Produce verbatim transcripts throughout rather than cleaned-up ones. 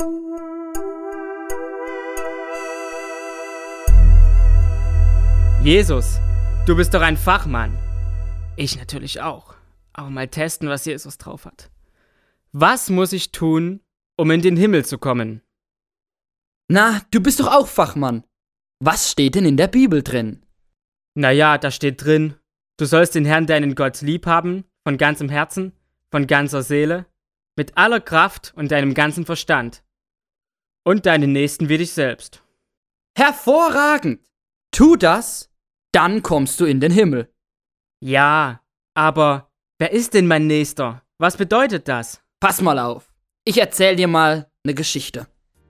Jesus, du bist doch ein Fachmann. Ich natürlich auch. Aber mal testen, was Jesus drauf hat. Was muss ich tun, um in den Himmel zu kommen? Na, du bist doch auch Fachmann. Was steht denn in der Bibel drin? Naja, da steht drin, du sollst den Herrn, deinen Gott, lieb haben, von ganzem Herzen, von ganzer Seele, mit aller Kraft und deinem ganzen Verstand. Und deinen Nächsten wie dich selbst. Hervorragend! Tu das, dann kommst du in den Himmel. Ja, aber wer ist denn mein Nächster? Was bedeutet das? Pass mal auf, ich erzähl dir mal eine Geschichte.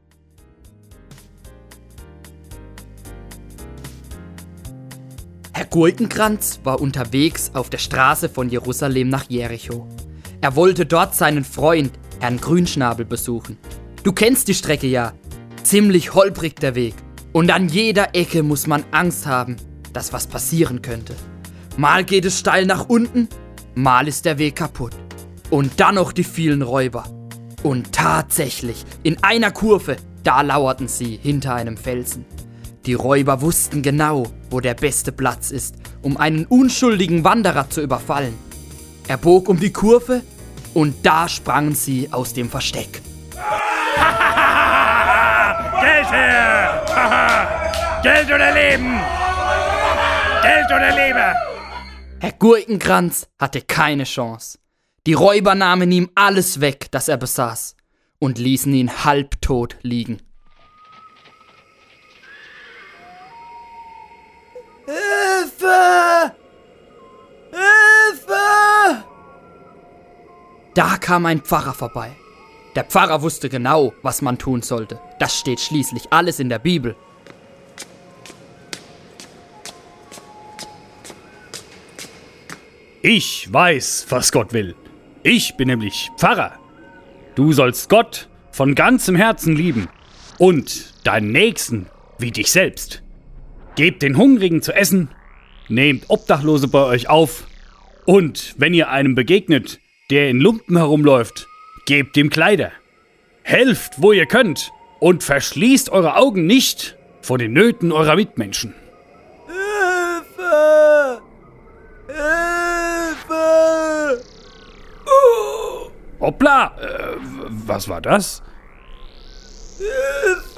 Herr Gurkenkranz war unterwegs auf der Straße von Jerusalem nach Jericho. Er wollte dort seinen Freund, Herrn Grünschnabel, besuchen. Du kennst die Strecke ja. Ziemlich holprig der Weg. Und an jeder Ecke muss man Angst haben, dass was passieren könnte. Mal geht es steil nach unten, mal ist der Weg kaputt. Und dann noch die vielen Räuber. Und tatsächlich, in einer Kurve, da lauerten sie hinter einem Felsen. Die Räuber wussten genau, wo der beste Platz ist, um einen unschuldigen Wanderer zu überfallen. Er bog um die Kurve und da sprangen sie aus dem Versteck. Geld her! Geld oder Leben! Geld oder Leber! Herr Gurkenkranz hatte keine Chance. Die Räuber nahmen ihm alles weg, das er besaß, und ließen ihn halbtot liegen. Hilfe! Hilfe! Da kam ein Pfarrer vorbei. Der Pfarrer wusste genau, was man tun sollte. Das steht schließlich alles in der Bibel. Ich weiß, was Gott will. Ich bin nämlich Pfarrer. Du sollst Gott von ganzem Herzen lieben und deinen Nächsten wie dich selbst. Gebt den Hungrigen zu essen, nehmt Obdachlose bei euch auf und wenn ihr einem begegnet, der in Lumpen herumläuft, gebt ihm Kleider. Helft, wo ihr könnt und verschließt eure Augen nicht vor den Nöten eurer Mitmenschen. Hilfe! Hilfe! Uh. Hoppla, äh, was war das? Hilfe!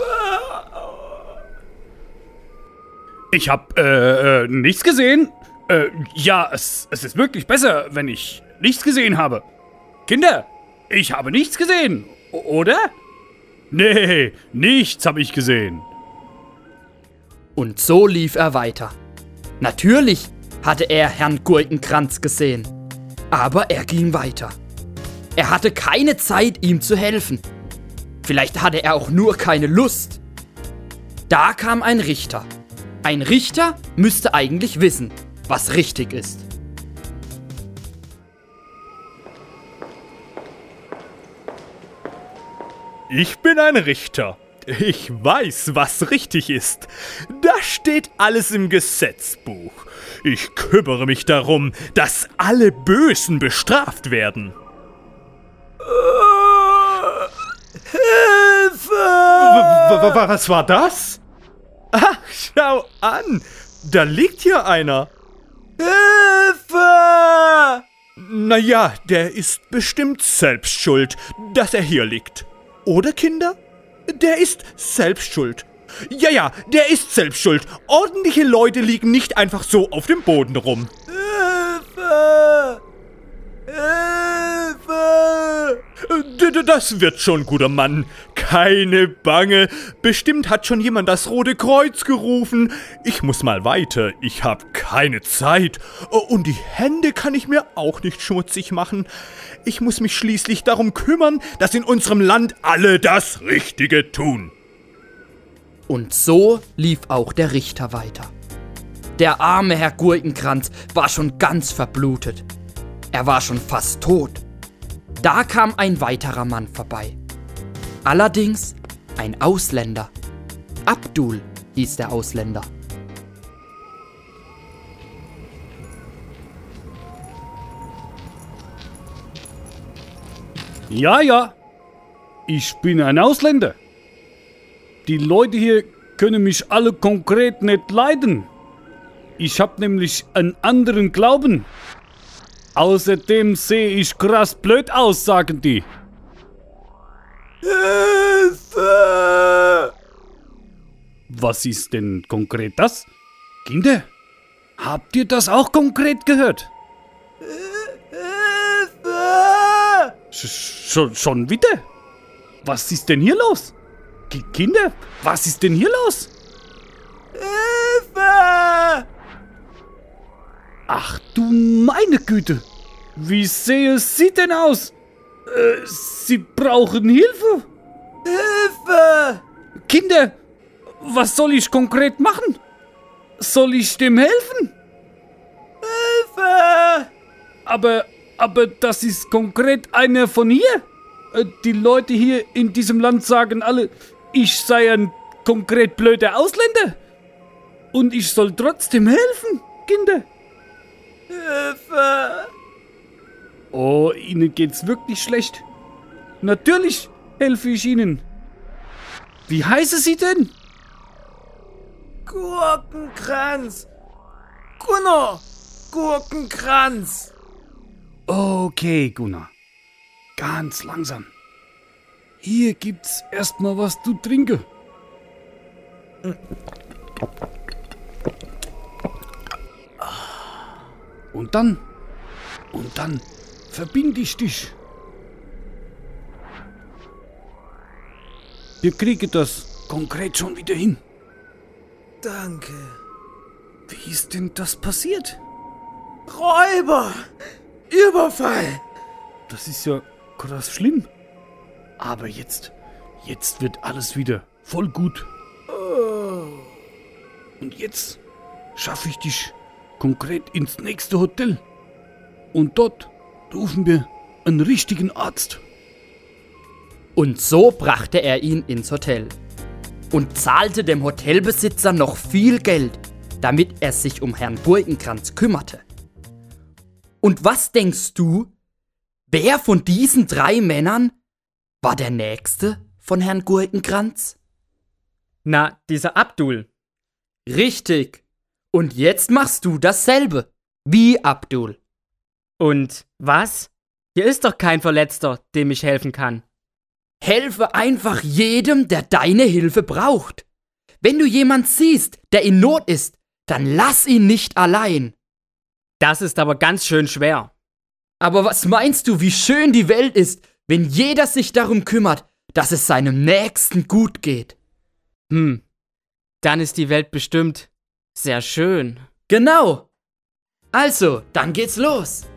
Ich hab, äh, äh, nichts gesehen. Äh, ja, es, es ist wirklich besser, wenn ich nichts gesehen habe. Kinder, ich habe nichts gesehen, o- oder? Nee, nichts habe ich gesehen. Und so lief er weiter. Natürlich hatte er Herrn Gurkenkranz gesehen, aber er ging weiter. Er hatte keine Zeit, ihm zu helfen. Vielleicht hatte er auch nur keine Lust. Da kam ein Richter. Ein Richter müsste eigentlich wissen, was richtig ist. Ich bin ein Richter. Ich weiß, was richtig ist. Das steht alles im Gesetzbuch. Ich kümmere mich darum, dass alle Bösen bestraft werden. Hilfe! W- w- was war das? Ach, schau an. Da liegt hier einer. Hilfe! Naja, der ist bestimmt selbst schuld, dass er hier liegt. Oder, Kinder? Der ist selbst schuld. Ja, ja, der ist selbst schuld. Ordentliche Leute liegen nicht einfach so auf dem Boden rum. Hilfe! Hilfe! D- d- Das wird schon, guter Mann. Keine Bange. Bestimmt hat schon jemand das Rote Kreuz gerufen. Ich muss mal weiter. Ich habe keine Zeit. Und die Hände kann ich mir auch nicht schmutzig machen. Ich muss mich schließlich darum kümmern, dass in unserem Land alle das Richtige tun. Und so lief auch der Richter weiter. Der arme Herr Gurkenkranz war schon ganz verblutet. Er war schon fast tot. Da kam ein weiterer Mann vorbei. Allerdings ein Ausländer. Abdul hieß der Ausländer. Ja, ja. Ich bin ein Ausländer. Die Leute hier können mich alle konkret nicht leiden. Ich hab nämlich einen anderen Glauben. Außerdem sehe ich krass blöd aus, sagen die. Hilfe! Was ist denn konkret das? Kinder, habt ihr das auch konkret gehört? Hilfe! Sch schon, schon wieder? Was ist denn hier los? Ki Kinder, was ist denn hier los? Hilfe! Ach du meine Güte! Wie sehe sie denn aus? Äh, sie brauchen Hilfe? Hilfe! Kinder, was soll ich konkret machen? Soll ich dem helfen? Hilfe! Aber, aber das ist konkret einer von hier. Äh, Die Leute hier in diesem Land sagen alle, ich sei ein konkret blöder Ausländer. Und ich soll trotzdem helfen, Kinder. Hilfe! Oh, Ihnen geht's wirklich schlecht. Natürlich helfe ich Ihnen. Wie heißen Sie denn? Gurkenkranz! Gunnar! Gurkenkranz! Okay, Gunnar. Ganz langsam. Hier gibt's erstmal was zu trinken. Und dann, und dann verbinde ich dich. Wir kriegen das konkret schon wieder hin. Danke. Wie ist denn das passiert? Räuber! Überfall! Das ist ja krass schlimm. Aber jetzt, jetzt wird alles wieder voll gut. Und jetzt schaffe ich dich konkret ins nächste Hotel. Und dort rufen wir einen richtigen Arzt. Und so brachte er ihn ins Hotel und zahlte dem Hotelbesitzer noch viel Geld, damit er sich um Herrn Gurkenkranz kümmerte. Und was denkst du, wer von diesen drei Männern war der Nächste von Herrn Gurkenkranz? Na, dieser Abdul. Richtig. Und jetzt machst du dasselbe, wie Abdul. Und was? Hier ist doch kein Verletzter, dem ich helfen kann. Helfe einfach jedem, der deine Hilfe braucht. Wenn du jemand siehst, der in Not ist, dann lass ihn nicht allein. Das ist aber ganz schön schwer. Aber was meinst du, wie schön die Welt ist, wenn jeder sich darum kümmert, dass es seinem Nächsten gut geht? Hm, dann ist die Welt bestimmt sehr schön. Genau. Also, dann geht's los.